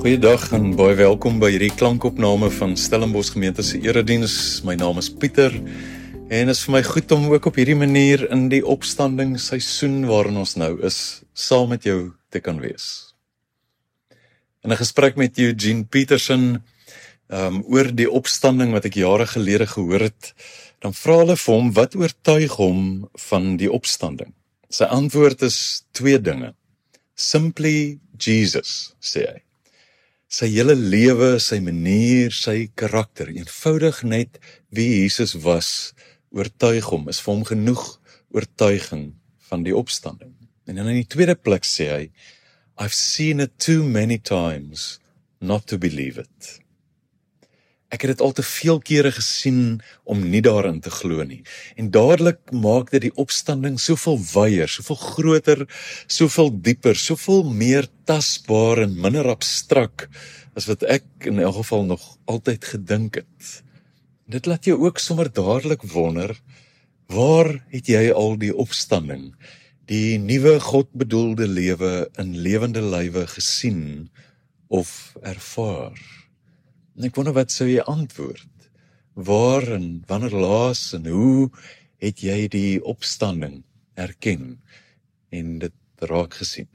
Goeiedag en baie welkom by hierdie klankopname van Stellenbosch Gemeente se erediens. My naam is Pieter en is vir my goed om ook op hierdie manier in die opstandingsseisoen waarin ons nou is, saam met jou te kan wees. In 'n gesprek met Eugene Peterson oor die opstanding wat ek jare gelede gehoor het, dan vra hulle vir hom wat oortuig hom van die opstanding. Sy antwoord is 2 dinge. Simply Jesus, sê hy. Sy hele lewe, sy manier, sy karakter, eenvoudig net wie Jesus was, oortuig hom, is vir hom genoeg oortuiging van die opstanding. En dan in die tweede plek sê hy, I've seen it too many times not to believe it. Ek het dit al te veel kere gesien om nie daarin te glo nie. En dadelik maak dit die opstanding soveel wyer, soveel groter, soveel dieper, soveel meer tasbaar en minder abstrak as wat ek in elk geval nog altyd gedink het. Dit laat jou ook sommer dadelik wonder, waar het jy al die opstanding, die nuwe God bedoelde lewe in lewende lywe gesien of ervaar? En ek wonder wat sou jy antwoord? Waar en wanneer laas en hoe het jy die opstanding erken en dit raak gesien?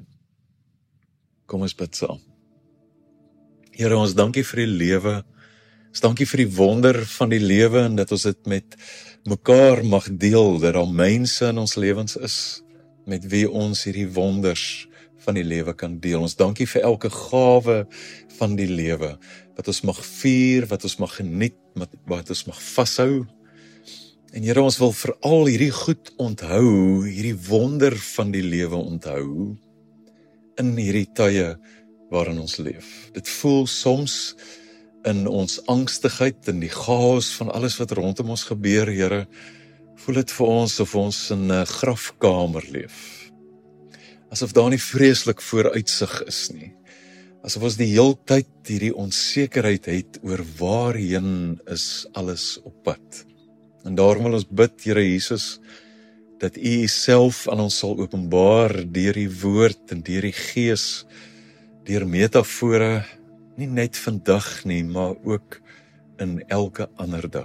Kom ons bid saam. Here, ons dankie vir die lewe. Ons dankie vir die wonder van die lewe en dat ons dit met mekaar mag deel, dat daar mense in ons lewens is met wie ons hierdie wonders van die lewe kan deel. Ons dankie vir elke gawe van die lewe, wat ons mag vier, wat ons mag geniet, wat ons mag vashou. En Here, ons wil veral hierdie goed onthou, hierdie wonder van die lewe onthou, in hierdie tye waarin ons leef. Dit voel soms in ons angstigheid, in die chaos van alles wat rondom ons gebeur, Here, voel dit vir ons of ons in 'n grafkamer leef. Asof daar nie vreeslik vooruitsig is nie. Asof ons die heeltyd hierdie onsekerheid het oor waarheen is alles op pad. En daarom wil ons bid, Here Jesus, dat U self aan ons sal openbaar deur die woord en deur die Gees, deur metafore, nie net vandag nie, maar ook in elke ander dag.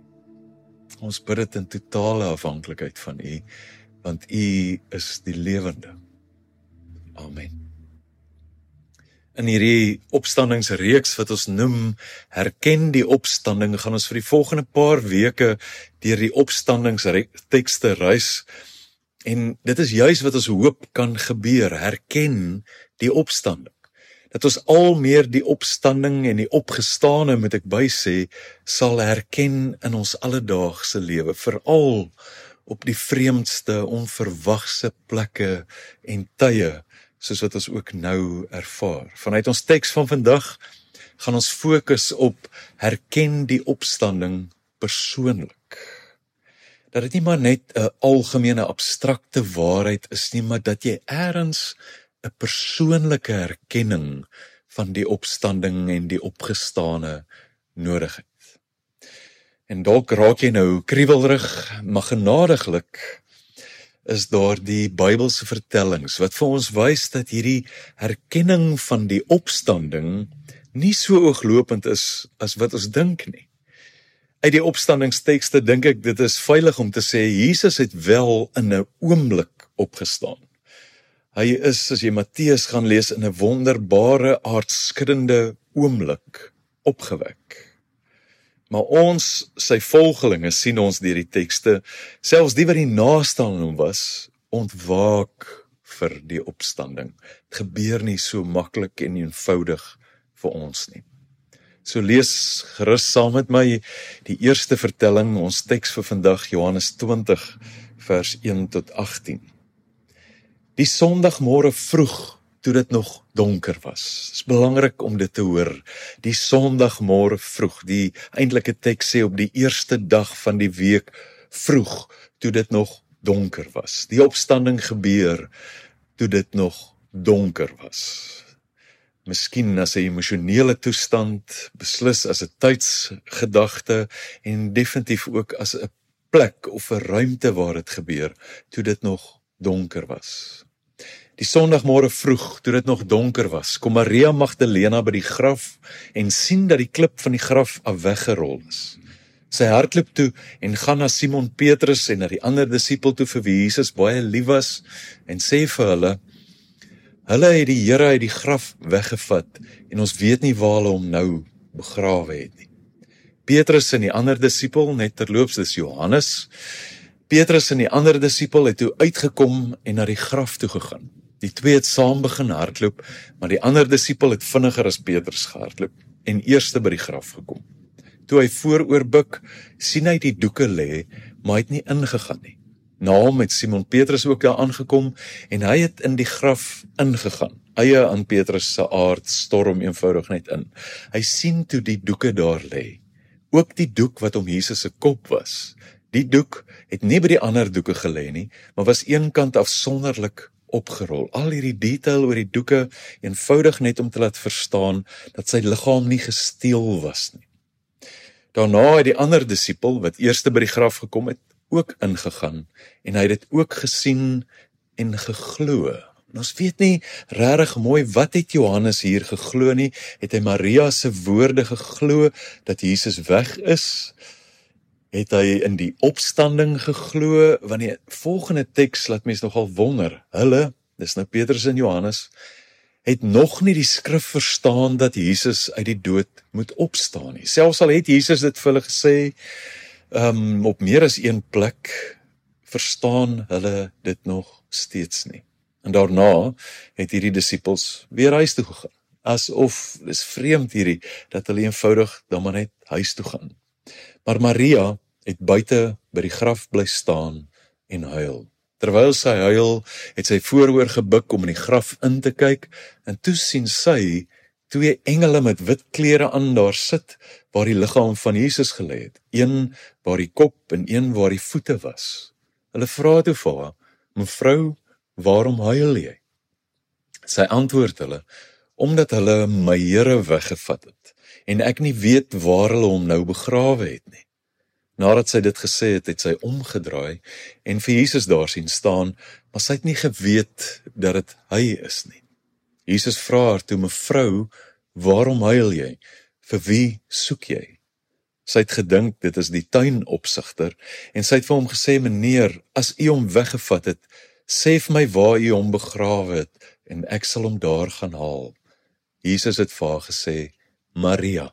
Ons bid dit in totale afhanklikheid van U, want U is die lewende. Amen. In hierdie opstandingsreeks wat ons noem, herken die opstanding, gaan ons vir die volgende paar weke deur die opstandingstekste reis, en dit is juis wat ons hoop kan gebeur, herken die opstanding. Dat ons al meer die opstanding en die opgestane, moet ek bysê, sal herken in ons alledaagse lewe, veral op die vreemdste, onverwagse plekke en tye, soos wat ons ook nou ervaar. Vanuit ons teks van vandag gaan ons fokus op herken die opstanding persoonlik. Dat dit nie maar net 'n algemene abstrakte waarheid is nie, maar dat jy ergens 'n persoonlike erkenning van die opstanding en die opgestane nodig het. En dalk raak jy nou kriebelrig, maar genadiglik is daar die Bybelse vertellings wat vir ons wys dat hierdie herkenning van die opstanding nie so ooglopend is as wat ons dink nie. Uit die opstandingstekste dink ek dit is veilig om te sê Jesus het wel in 'n oomblik opgestaan. Hy is, as jy Matteus gaan lees, in 'n wonderbare, aardskuddende oomblik opgewek. Maar ons, sy volgelinge, sien ons deur die tekste, selfs die wat die naaste aan hom was, ontwaak vir die opstanding. Het gebeur nie so maklik en eenvoudig vir ons nie. So lees gerus saam met my die eerste vertelling, ons teks vir vandag, Johannes 20, vers 1 tot 18. Die Sondagmôre vroeg, toe dit nog donker was. Het is belangrik om dit te hoor. Die Sondagmôre vroeg, die eintlike teks sê op die eerste dag van die week vroeg, toe dit nog donker was. Die opstanding gebeur, toe dit nog donker was. Miskien as 'n emosionele toestand, beslis as 'n tydsgedagte en definitief ook as 'n plek of 'n ruimte waar dit gebeur, toe dit nog donker was. Die Sondagmôre vroeg, toe dit nog donker was, kom Maria Magdalena by die graf en sien dat die klip van die graf af weggerol is. Sy hardloop toe en gaan na Simon Petrus en na die ander disipel toe vir wie Jesus baie lief was en sê vir hulle het die Here uit die graf weggevat en ons weet nie waar hulle hom nou begrawe het nie. Petrus en die ander disipel, net terloops, dis Johannes. Petrus en die ander disipel het toe uitgekom en na die graf toe gegaan. Die twee het saam begin hardloop, maar die ander disipel het vinniger as Petrus gehardloop en eerste by die graf gekom. Toe hy vooroor buig, sien hy die doeke lê, maar hy het nie ingegaan nie. Na hom het Simon Petrus ook daar aangekom en hy het in die graf ingegaan. Eie aan Petrus se aard storm eenvoudig net in. Hy sien toe die doeke daar lê. Ook die doek wat om Jesus se kop was. Die doek het nie by die ander doeke gelê nie, maar was eenkant afsonderlik opgerol. Al hierdie detail oor die doeke, eenvoudig net om te laat verstaan dat sy liggaam nie gesteel was nie. Daarna het die ander disipel, wat eerste by die graf gekom het, ook ingegaan, en hy het dit ook gesien en geglo. En ons weet nie regtig mooi wat het Johannes hier geglo nie, het hy Maria se woorde geglo, dat Jesus weg is, het hy in die opstanding geglo, want die volgende teks laat mens nogal wonder, hulle, dis nou Petrus en Johannes, het nog nie die skrif verstaan dat Jesus uit die dood moet opstaan nie. Selfs al het Jesus dit vir hulle gesê, op meer as een plek, verstaan hulle dit nog steeds nie. En daarna het hierdie disipels weer huis toe gegaan. Asof, dis vreemd hierdie, dat hulle eenvoudig dan maar net huis toe gaan. Maar Maria het buite by die graf bly staan en huil. Terwyl sy huil, het sy vooroor gebuk om in die graf in te kyk, en toe sien sy twee engele met wit klere aan daar sit, waar die liggaam van Jesus gelê het. Een waar die kop en een waar die voete was. Hulle vra toe vir haar, mevrou, waarom huil jy? Sy antwoord hulle, omdat hulle my Here weggevat het, en ek nie weet waar hulle hom nou begrawe het nie. Nadat sy dit gesê het, het sy omgedraai en vir Jesus daar sien staan, maar sy het nie geweet dat dit hy is nie. Jesus vra haar toe, mevrou, waarom huil jy? Vir wie soek jy? Sy het gedink, dit is die tuinopsigter, en sy het vir hom gesê, meneer, as u hom weggevat het, sê vir my waar u hom begrawe het, en ek sal hom daar gaan haal. Jesus het vir haar gesê, Maria.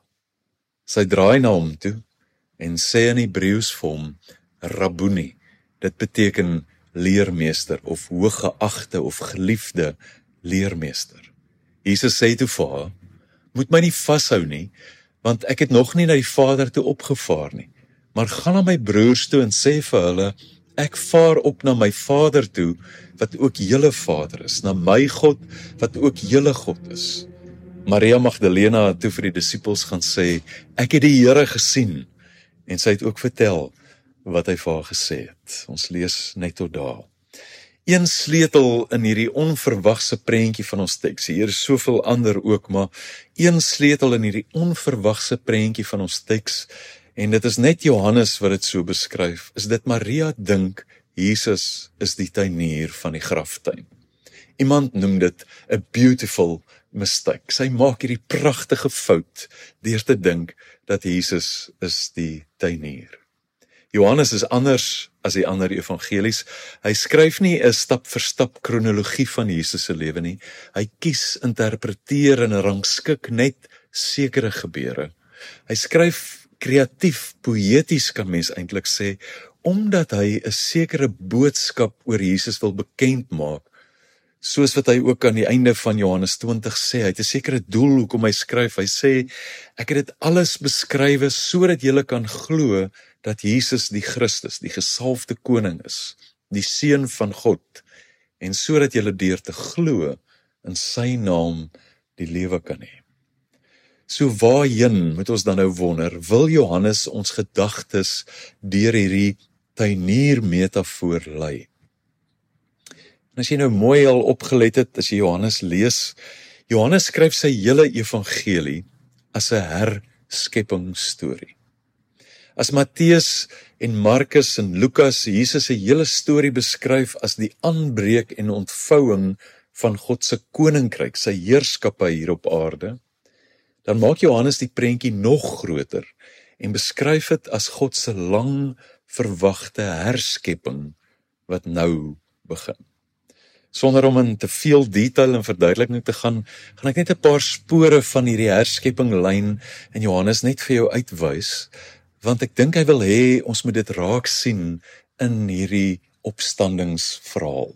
Sy draai na hom toe, en sê in Hebreëus vir hom, Rabboni, dit beteken leermeester, of hooggeagte, of geliefde leermeester. Jesus sê toe vir haar, moet my nie vashou nie, want ek het nog nie na die Vader toe opgevaar nie, maar gaan na my broers toe en sê vir hulle, ek vaar op na my Vader toe, wat ook julle Vader is, na my God, wat ook julle God is. Maria Magdalena het toe vir die disipels gaan sê, ek het die Here gesien, en sy het ook vertel wat hy vir haar gesê het. Ons lees net tot daar. Een sleutel in hierdie onverwagse prentjie van ons teks, hier is soveel ander ook, maar een sleutel in hierdie onverwagse prentjie van ons teks, en dit is net Johannes wat dit so beskryf, is dit Maria dink, Jesus is die tuinier van die graftuin. Iemand noem dit a beautiful mistake. Sy maak hierdie pragtige fout deur te dink dat Jesus is die tuinier. Johannes is anders as die ander evangelies. Hy skryf nie 'n stap vir stap kronologie van Jesus se lewe nie. Hy kies, interpreteer en rangskik net sekere gebeure. Hy skryf kreatief, poëties kan mens eintlik sê, omdat hy 'n sekere boodskap oor Jesus wil bekend maak. Soos wat hy ook aan die einde van Johannes 20 sê, hy het 'n sekere doel hoekom hy skryf. Hy sê, ek het dit alles beskrywe sodat julle kan glo dat Jesus die Christus, die gesalfde koning is, die seun van God, en sodat julle deur te glo in sy naam die lewe kan hê. So waarheen moet ons dan nou wonder, wil Johannes ons gedagtes deur hierdie tuinier metafoor lei? En as jy nou mooi al opgelet het, as jy Johannes lees, Johannes skryf sy hele evangelie as 'n herskeppingsstorie. As Matteus en Markus en Lukas Jesus se hele storie beskryf as die aanbreek en ontvouing van God se koninkryk, sy heerskappy hier op aarde, dan maak Johannes die prentjie nog groter en beskryf dit as God se lang verwagte herskepping wat nou begin. Sonder om in te veel detail en verduideliking te gaan ek net 'n paar spore van hierdie herskeppinglyn in Johannes net vir jou uitwys, want ek dink hy wil hê ons moet dit raak sien in hierdie opstandingsverhaal.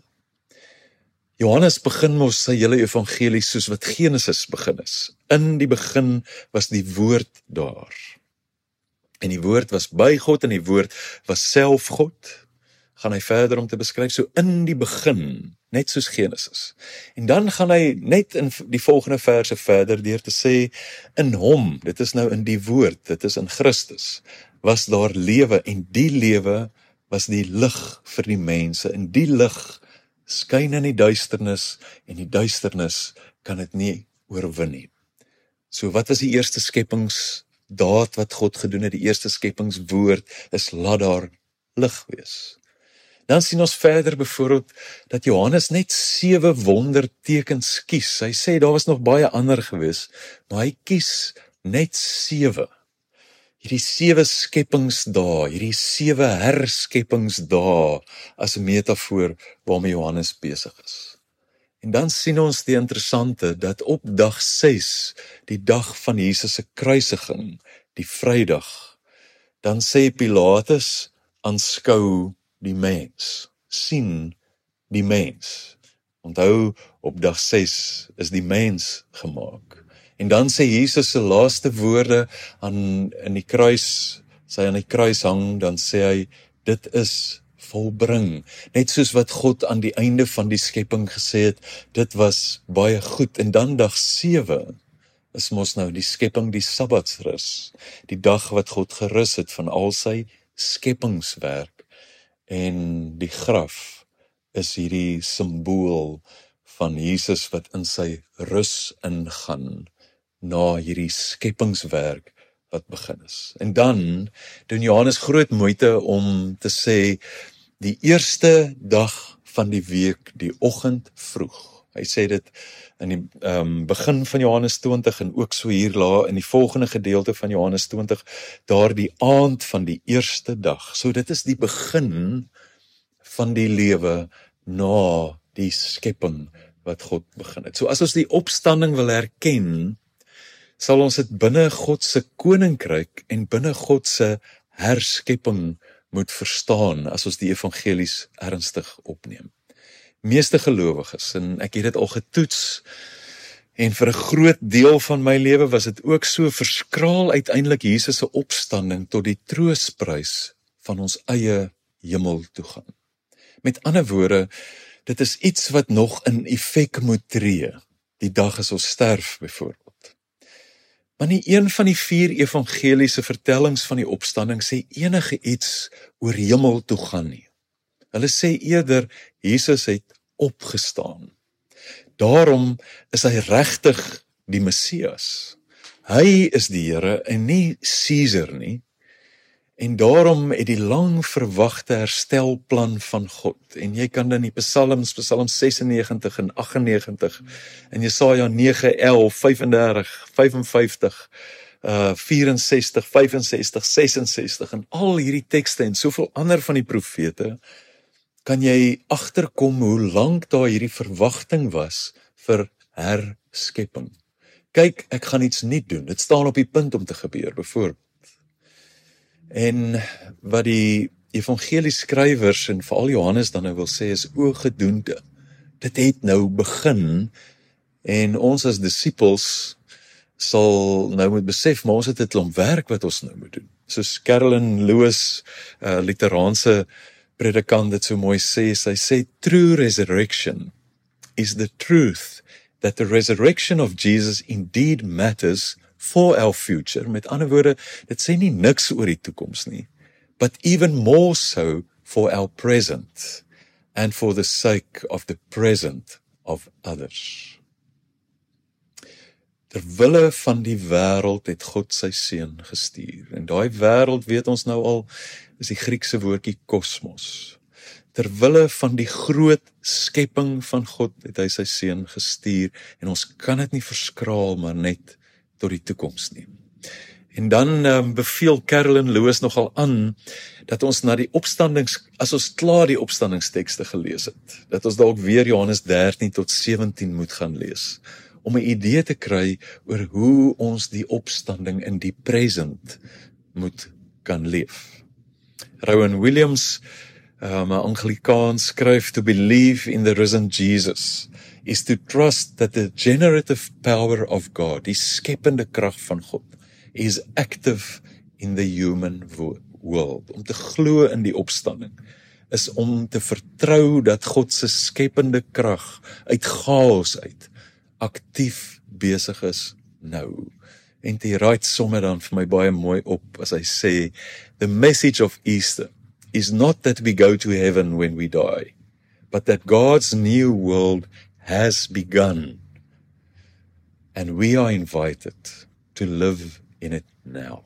Johannes begin mos sy hele evangelie soos wat Genesis begin is. In die begin was die woord daar. En die woord was by God en die woord was self God. Gaan hy verder om te beskryf, so in die begin, net soos Genesis. En dan gaan hy net in die volgende verse verder deur te sê, in hom, dit is nou in die woord, dit is in Christus, was daar lewe, en die lewe was die lig vir die mense, en die lig skyn in die duisternis, en die duisternis kan dit nie oorwin nie. So wat was die eerste skepingsdaad wat God gedoen het, die eerste skepingswoord is, laat daar lig wees. Dan sien ons verder byvoorbeeld dat Johannes net 7 wondertekens kies. Hy sê daar was nog baie ander gewees, maar hy kies net 7. Hierdie 7 skepingsdae, hierdie 7 herskepingsdae as 'n metafoor waarmee Johannes besig is. En dan sien ons die interessante dat op dag 6, die dag van Jesus se kruisiging, die Vrydag, dan sê Pilatus, aanskou die mens, sien die mens. Onthou, op dag 6 is die mens gemaak. En dan sê Jesus se laaste woorde in die kruis, as hy aan die kruis hang, dan sê hy, dit is volbring. Net soos wat God aan die einde van die skepping gesê het, dit was baie goed. En dan dag 7 is mos nou die skepping, die Sabbatsrus, die dag wat God gerus het van al sy skeppingswerk. En die graf is hierdie simbool van Jesus wat in sy rus ingaan na hierdie skeppingswerk wat begin is. En dan doen Johannes groot moeite om te sê die eerste dag van die week, die oggend vroeg. Hy sê dit in die begin van Johannes 20 en ook so hier in die volgende gedeelte van Johannes 20, daar die aand van die eerste dag. So dit is die begin van die lewe na die skepping wat God begin het. So as ons die opstanding wil herken, sal ons dit binne God se koninkryk en binne God se herskepping moet verstaan as ons die evangelies ernstig opneem. Meeste gelowiges, en ek het dit al getoets, en vir 'n groot deel van my lewe was dit ook so, verskraal uiteindelik Jesus se opstanding tot die troostprys van ons eie hemel toe gaan. Met ander woorde, dit is iets wat nog in effek moet tree, die dag as ons sterf byvoorbeeld. Maar nie een van die 4 evangeliese vertellings van die opstanding sê enige iets oor hemel toe gaan nie. Hulle sê eerder, Jesus het opgestaan. Daarom is hy regtig die Messias. Hy is die Here en nie Caesar nie. En daarom het die lang verwagte herstelplan van God, en jy kan dan die Psalms, Psalm 96 en 98, en Jesaja 9, 11, 35, 55, 64, 65, 66, en al hierdie tekste en soveel ander van die profete, kan jy agterkom hoe lank daar hierdie verwagting was vir herskepping. Kyk, ek gaan iets nuut doen, dit staan op die punt om te gebeur, byvoorbeeld. En wat die evangelieskrywers en veral Johannes dan nou wil sê is oorgedoende. Dit het nou begin en ons as disippels sal nou moet besef, maar ons het 'n klomp werk wat ons nou moet doen. Soos Carolyn Lewis, Literaanse predikant dit so mooi sê, sy sê, true resurrection is the truth that the resurrection of Jesus indeed matters for our future. Met ander woorde, dit sê nie niks oor die toekoms nie, but even more so for our present and for the sake of the present of others. Terwille van die wêreld het God sy seun gestuur. En daai wêreld, weet ons nou al, is die Griekse woordjie kosmos. terwille van die groot skepping van God, het hy sy seun gestuur, en ons kan dit nie verskraal, maar net tot die toekoms nie. En dan beveel Carolyn Lewis nogal aan, dat ons na die as ons klaar die opstandingstekste gelees het, dat ons dalk weer Johannes 13 tot 17 moet gaan lees, om 'n idee te kry oor hoe ons die opstanding in die present moet kan leef. Rowan Williams, 'n Anglikaans, skryf, "To believe in the risen Jesus is to trust that the generative power of God, die skepende krag van God, is active in the human world." Om te glo in die opstanding is om te vertrou dat God se skepende krag uit chaos uit aktief besig is nou. En die Wright som dit dan vir my baie mooi op as hy sê, "The message of Easter is not that we go to heaven when we die, but that God's new world has begun, and we are invited to live in it now."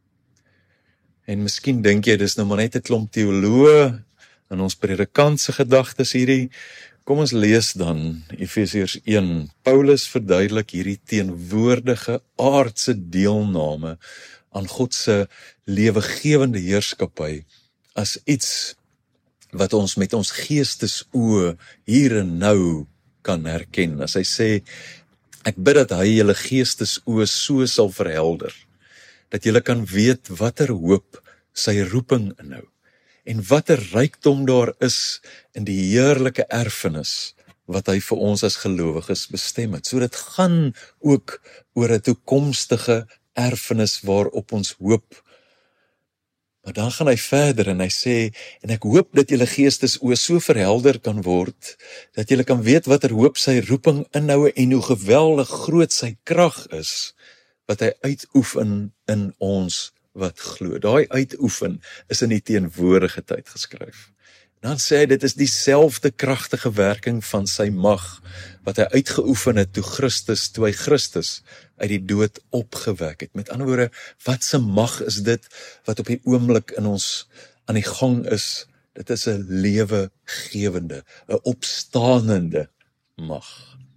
En miskien dink jy, dis nou maar net 'n klomp teoloë in ons predikant se gedagtes hierdie. Kom ons lees dan Efesiërs 1. Paulus verduidelik hierdie teenwoordige aardse deelname aan God se lewegewende heerskappy as iets wat ons met ons geestesoë hier en nou kan herken. As hy sê, "Ek bid dat hy julle geestesoë so sal verhelder, dat julle kan weet watter hoop sy roeping inhou, en watter rykdom daar is in die heerlike erfenis wat hy vir ons as gelowiges bestem het." So dit gaan ook oor 'n toekomstige erfenis waarop ons hoop. Maar dan gaan hy verder en hy sê, "En ek hoop dat julle geestesoë so verhelder kan word, dat julle kan weet watter hoop sy roeping inhou en hoe geweldig groot sy krag is, wat hy uitoefen in ons wat glo." Daai uitoefen is in die teenwoordige tyd geskryf. Dan sê hy, dit is dieselfde kragtige werking van sy mag, wat hy uitgeoefen het toe hy Christus uit die dood opgewek het. Met ander woorde, wat se mag is dit, wat op die oomblik in ons aan die gang is? Dit is 'n lewegewende, 'n opstaanende mag.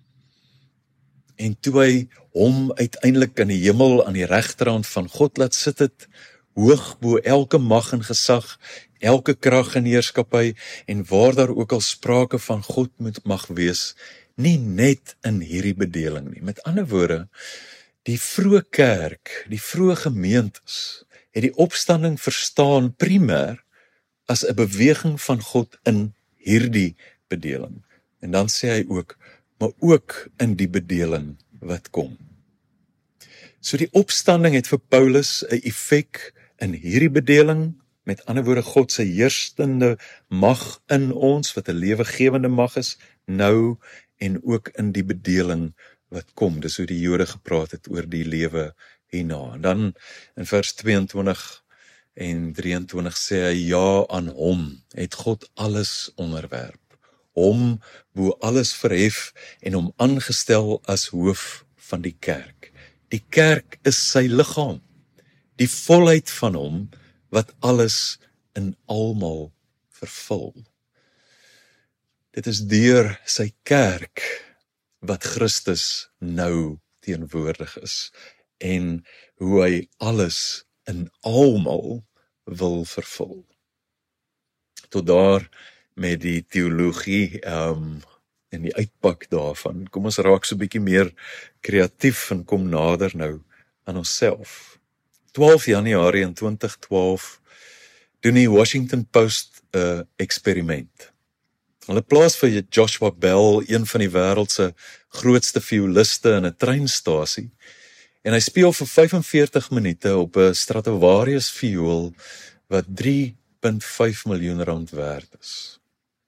En toe hy hom uiteindelik in die hemel aan die regterhand van God laat sit het, hoog bo elke mag en gesag, elke krag en heerskappy, en waar daar ook al sprake van God mag wees, nie net in hierdie bedeling nie. Met ander woorde, die vroeë kerk, die vroeë gemeentes, het die opstanding verstaan primêr as 'n beweging van God in hierdie bedeling. En dan sê hy ook, maar ook in die bedeling wat kom. So die opstanding het vir Paulus 'n effek in hierdie bedeling, met ander woorde God se heersende mag in ons, wat 'n lewegewende mag is, nou en ook in die bedeling wat kom. Dis hoe die Jode gepraat het oor die lewe hierna. En dan in vers 22 en 23 sê hy, ja, aan hom het God alles onderwerp, hom bo alles verhef en hom aangestel as hoof van die kerk. Die kerk is sy liggaam, die volheid van hom wat alles in almal vervul. Dit is deur sy kerk wat Christus nou teenwoordig is en hoe hy alles in almal wil vervul. Tot daar met die teologie en die uitpak daarvan. Kom ons raak so 'n bietjie meer kreatief en kom nader nou aan onsself. 12 Januarie in 2012 doen die Washington Post 'n eksperiment. Hulle plaas vir Joshua Bell, een van die wêreld se grootste violiste, in 'n treinstasie, en hy speel vir 45 minute op 'n Stradivarius viool wat 3,5 miljoen rand werd is.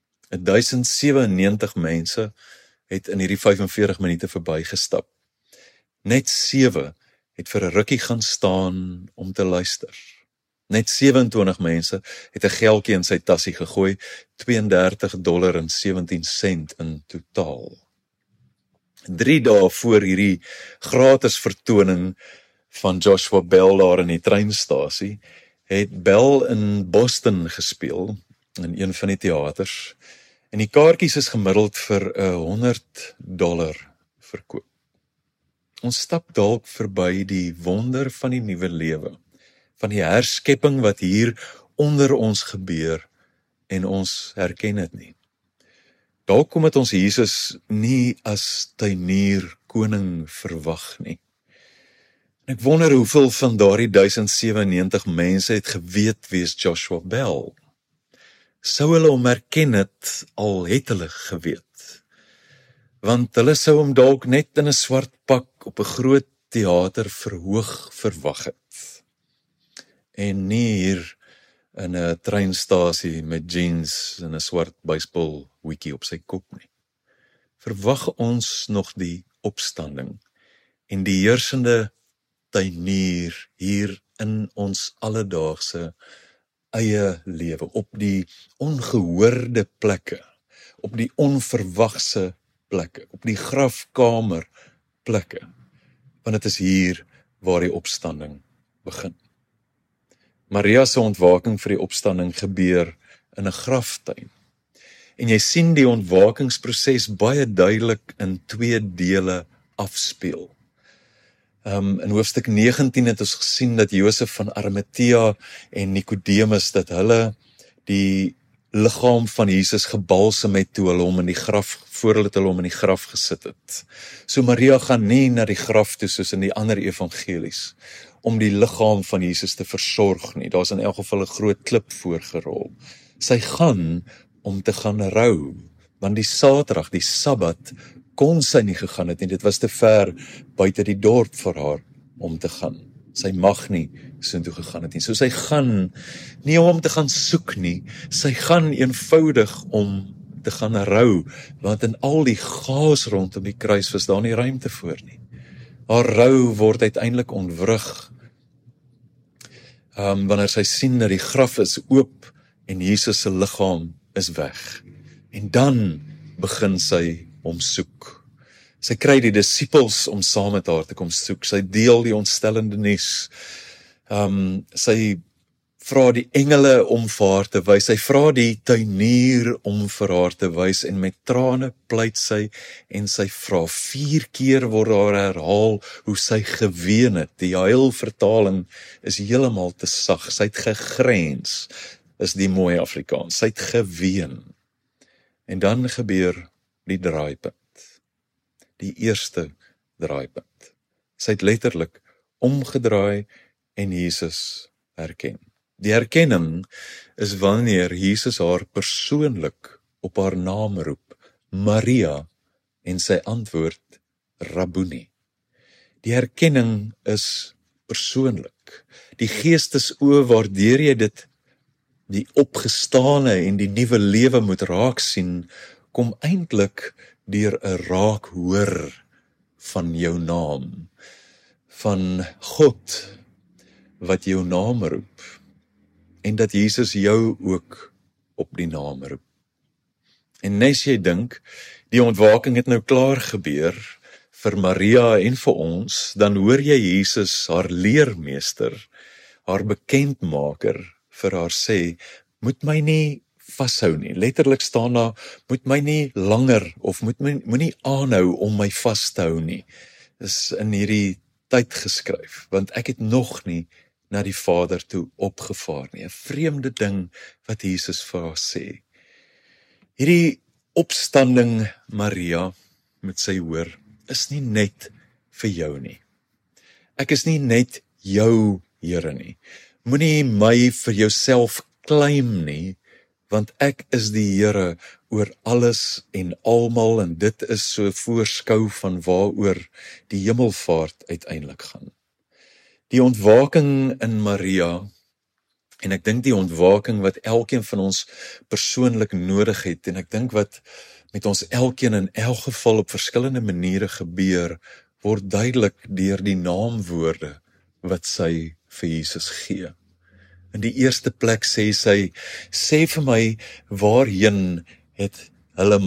1097 mense het in hierdie 45 minute verbygestap. Net 7 het vir 'n rukkie gaan staan om te luister. Net 27 mense het 'n geldjie in sy tassie gegooi, $32.17 in totaal. 3 dae voor hierdie gratis vertoning van Joshua Bell daar in die treinstasie, het Bell in Boston gespeel, in een van die teaters. En die kaartjies is gemiddeld vir $100 verkoop. Ons stap dalk verby die wonder van die nuwe lewe, van die herskepping wat hier onder ons gebeur en ons herken dit nie. Dalk kom dit ons Jesus nie as tuinier koning verwag nie. En ek wonder hoeveel van daardie 1097 mense het geweet wie is Joshua Bell. Sou hulle hom herken het, al het hulle geweet. Want hulle sou hom dalk net in 'n swart pak op 'n groot teater verhoog verwag het. En nie hier in 'n treinstasie met jeans en 'n swart baseball hoedjie op sy kop nie. Verwag ons nog die opstanding en die heersende tuinier hier in ons alledaagse eie lewe, op die ongehoorde plekke, op die onverwagse plekke, op die grafkamer plekke, want dit is hier waar die opstanding begin. Maria se ontwaking vir die opstanding gebeur in 'n graftuin. En jy sien die ontwakingsproses baie duidelik in 2 dele afspeel. In hoofstuk 19 het ons gesien dat Josef van Arimatea en Nikodemus, dat hulle die liggaam van Jesus gebalsem het toe hulle hom in die graf, voor hulle hom in die graf gesit het. So Maria gaan nie na die graf toe soos in die ander evangelies, om die liggaam van Jesus te versorg nie. Daar's in elk geval 'n groot klip voorgerol. Sy gaan om te gaan rou, want die Saterdag, die Sabbat, kon sy nie gegaan het nie, dit was te ver buite die dorp vir haar om te gaan. Sy mag nie soontoe gegaan het nie. So sy gaan nie om hom te gaan soek nie, sy gaan eenvoudig om te gaan rou, want in al die chaos rondom die kruis was daar nie ruimte voor nie. Haar rou word uiteindelik ontwrig wanneer sy sien dat die graf is oop en Jesus se liggaam is weg. En dan begin sy hom soek. Sy kry die disippels om saam met haar te kom soek. Sy deel die ontstellende nuus. Sy vra die engele om vir haar te wys. Sy vra die tuinier om vir haar te wys en met trane pleit sy en sy vra. 4 keer word haar herhaal hoe sy geween het. Die Heilvertaling is heeltemal te sag. Sy het gegrens, is die mooi Afrikaans. Sy het geween. En dan gebeur die draaipunt. Die eerste draaipunt. Sy het letterlik omgedraai en Jesus herken. Die herkenning is wanneer Jesus haar persoonlik op haar naam roep, Maria, en sy antwoord, Rabboni. Die herkenning is persoonlik. Die geestesoë waardeur jy dit, die opgestane en die nuwe lewe moet raak sien, kom eintlik deur 'n raak hoor van jou naam, van God wat jou naam roep, en dat Jesus jou ook op die naam roep. En nes jy dink, die ontwaking het nou klaar gebeur vir Maria en vir ons, dan hoor jy Jesus, haar leermeester, haar bekendmaker, vir haar sê, moet my nie vashou nie. Letterlik staan daar, moet my nie langer, of moenie aanhou om my vas te hou nie. Dis in hierdie tyd geskryf, want ek het nog nie na die Vader toe opgevaar nie. 'n Vreemde ding wat Jesus vir haar sê. Hierdie opstanding, Maria, moet sy hoor, is nie net vir jou nie. Ek is nie net jou Here nie. Moenie my vir jouself claim nie, want ek is die Here oor alles en almal, en dit is so voorskou van waaroor die hemelvaart uiteindelik gaan. Die ontwaking in Maria, en ek dink die ontwaking wat elkeen van ons persoonlik nodig het, en ek dink wat met ons elkeen in elk geval op verskillende maniere gebeur, word duidelik deur die naamwoorde wat sy vir Jesus gee. In die eerste plek sê sy, sê vir my, waarheen het hulle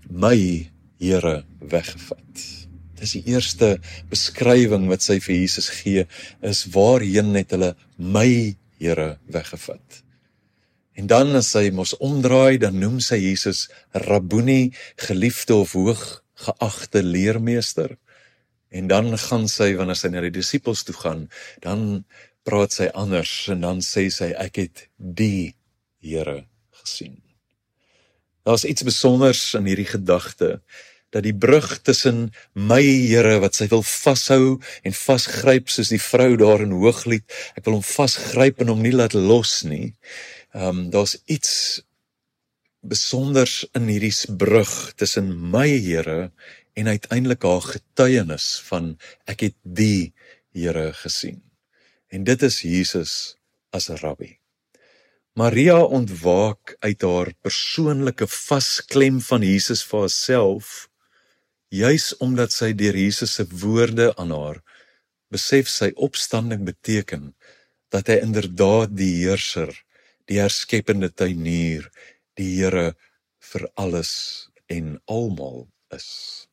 my Here weggevat? Dis die eerste beskrywing wat sy vir Jesus gee, is waarheen het hulle my Here weggevat? En dan as hy mos omdraai, dan noem sy Jesus Rabboni, geliefde of hoog geagte leermeester. En dan gaan sy, wanneer sy na die disippels toe gaan, dan praat sy anders en dan sê sy, ek het die Here gesien. Daar's iets besonders in hierdie gedagte, dat die brug tussen my Here, wat sy wil vashou en vasgryp, soos die vrou daar in Hooglied, ek wil hom vasgryp en hom nie laat los nie. Daar's iets besonders in hierdie brug tussen my Here en uiteindelik haar getuienis van ek het die Here gesien. En dit is Jesus as 'n rabbi. Maria ontwaak uit haar persoonlike vasklem van Jesus vir haarself, juis omdat sy deur Jesus se woorde aan haar besef sy opstanding beteken dat hy inderdaad die heerser, die herskeppende tuinier, die Here vir alles en almal is.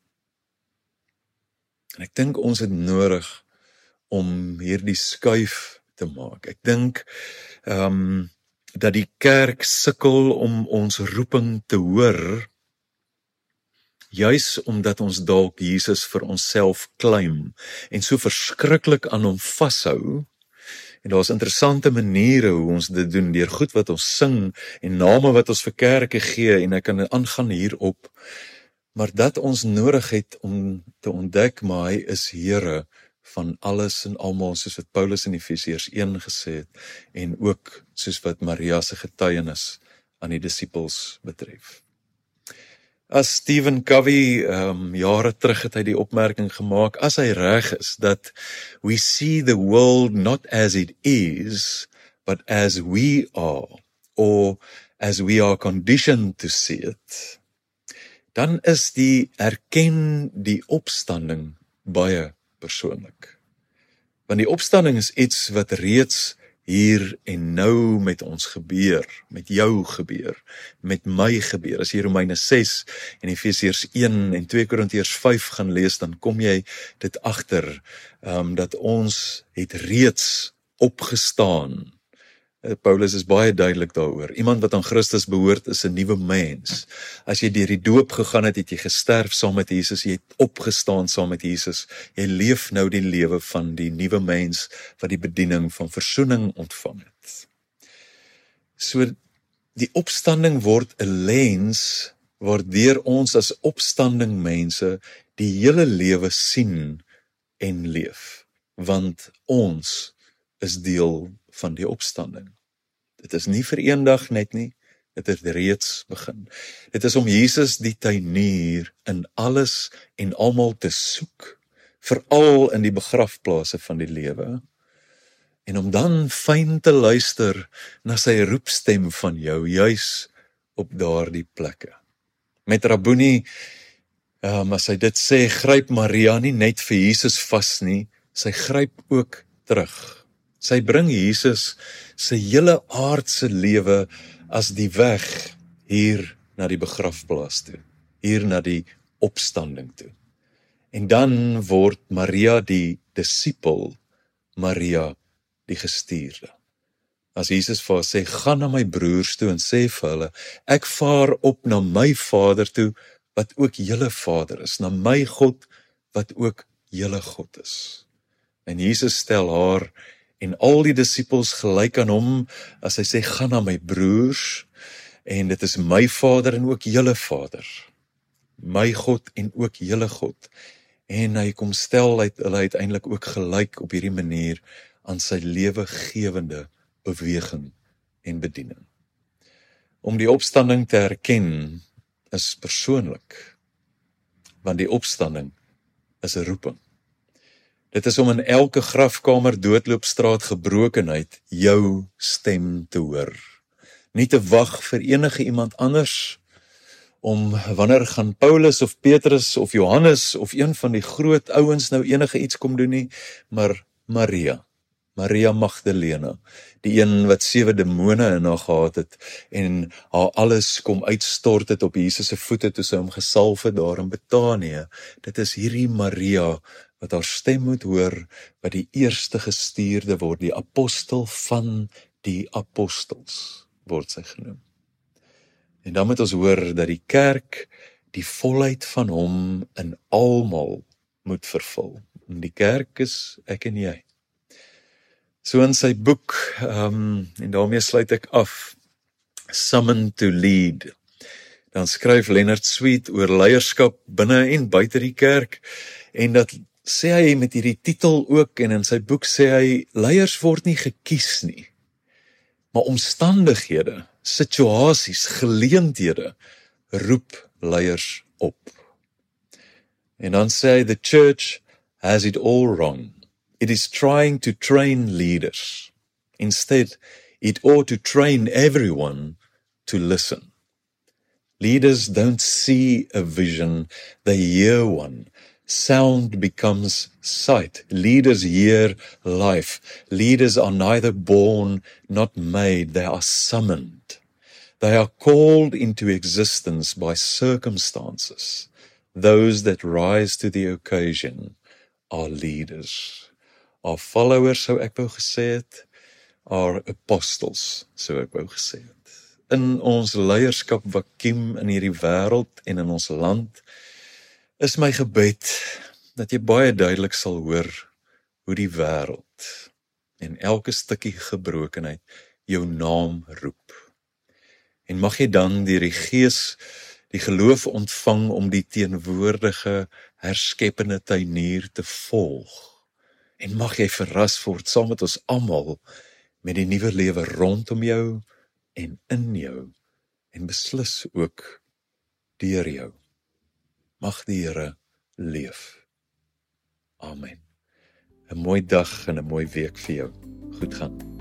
En ek dink ons het nodig om hierdie skuif te maak. Ek dink dat die kerk sukkel om ons roeping te hoor, juis omdat ons dalk Jesus vir onsself claim en so verskriklik aan hom vashou. En daar's interessante maniere hoe ons dit doen, deur goed wat ons sing en name wat ons vir kerke gee, en ek kan aangaan hierop, maar dat ons nodig het om te ontdek, maar hy is Here van alles en almal, soos wat Paulus in Efesiërs 1 gesê het, en ook soos wat Maria se getuienis aan die disippels betref. As Stephen Covey, jare terug het hy die opmerking gemaak, as hy reg is, dat we see the world not as it is, but as we are, or as we are conditioned to see it, dan is die erken die opstanding baie persoonlik. Want die opstanding is iets wat reeds hier en nou met ons gebeur, met jou gebeur, met my gebeur. As jy Romeine 6 en Efesiërs 1 en 2 Korintiërs 5 gaan lees, dan kom jy dit agter, dat ons het reeds opgestaan. Paulus is baie duidelik daaroor. Iemand wat aan Christus behoort is 'n nuwe mens. As jy deur die doop gegaan het, het jy gesterf saam met Jesus, jy het opgestaan saam met Jesus. Jy leef nou die lewe van die nuwe mens wat die bediening van versoening ontvang het. So die opstanding word 'n lens waardeur ons as opstanding mense die hele lewe sien en leef, want ons is deel van die opstanding. Dit is nie vir eendag net nie, dit het reeds begin. Dit is om Jesus die tuinier in alles en almal te soek, veral in die begrafplase van die lewe, en om dan fyn te luister na sy roepstem van jou, juis op daardie plekke. Met Rabboni, as hy dit sê, gryp Maria nie net vir Jesus vas nie, sy gryp ook terug. Sy bring Jesus sy hele aardse lewe as die weg hier na die begrafplaas toe, hier na die opstanding toe. En dan word Maria die disipel, Maria die gestuurde. As Jesus vir haar sê, gaan na my broers toe en sê vir hulle, ek vaar op na my Vader toe, wat ook julle Vader is, na my God, wat ook julle God is. En Jesus stel haar en al die disippels gelyk aan hom, as hy sê, gaan na my broers, en dit is my Vader en ook julle Vader, my God en ook julle God, en hy kom stel hulle uiteindelik ook gelyk op hierdie manier aan sy lewegewende beweging en bediening. Om die opstanding te herken is persoonlik, want die opstanding is 'n roeping. Dit is om in elke grafkamer, doodloopstraat, gebrokenheid jou stem te hoor. Nie te wag vir enige iemand anders, om wanneer gaan Paulus of Petrus of Johannes of een van die groot ouens nou enige iets kom doen nie, maar Maria Magdalena, die een wat 7 demone in haar gehad het, en haar alles kom uitstort het op Jesus se voete, toe sy hom gesalf het daar in Betanië. Dit is hierdie Maria, wat haar stem moet hoor, wat die eerste gestuurde word, die apostel van die apostels. word sy genoem. En dan moet ons hoor dat die kerk die volheid van hom in almal moet vervul. En die kerk is ek en jy. So in sy boek, en daarmee sluit ek af, Summoned to Lead, dan skryf Leonard Sweet oor leierskap binne en buite die kerk, en dat sê hy met hierdie titel ook, en in sy boek sê hy, leiers word nie gekies nie, maar omstandighede, situasies, geleenthede, roep leiers op. En dan sê hy, the church has it all wrong. It is trying to train leaders. Instead, it ought to train everyone to listen. Leaders don't see a vision, they hear one. Sound becomes sight. Leaders hear life. Leaders are neither born, not made, they are summoned. They are called into existence by circumstances. Those that rise to the occasion are leaders. Our followers, sou ek wou gesê het, are apostles, sou ek wou gesê het. In ons leierskap vakuum in hierdie wêreld en in ons land, is my gebed dat jy baie duidelik sal hoor hoe die wêreld en elke stukkie gebrokenheid jou naam roep. En mag jy dan deur die Gees die geloof ontvang om die teenwoordige herskeppende tuinier te volg. En mag jy verras word saam met ons almal met die nuwe lewe rondom jou en in jou en beslis ook deur jou. Mag die Here leef. Amen. 'n mooi dag en 'n mooi week vir jou. Goed gaan.